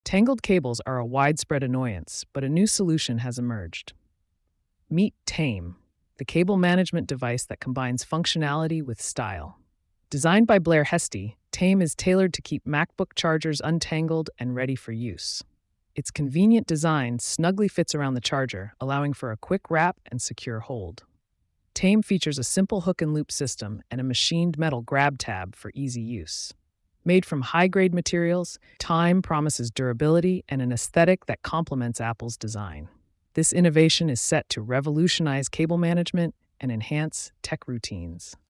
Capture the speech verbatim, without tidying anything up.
Tangled cables are a widespread annoyance, but a new solution has emerged. Meet Tame, the cable management device that combines functionality with style. Designed by Blair Hesty, Tame is tailored to keep MacBook chargers untangled and ready for use. Its convenient design snugly fits around the charger, allowing for a quick wrap and secure hold. Tame features a simple hook and loop system and a machined metal grab tab for easy use. Made from high-grade materials, Tame promises durability and an aesthetic that complements Apple's design. This innovation is set to revolutionize cable management and enhance tech routines.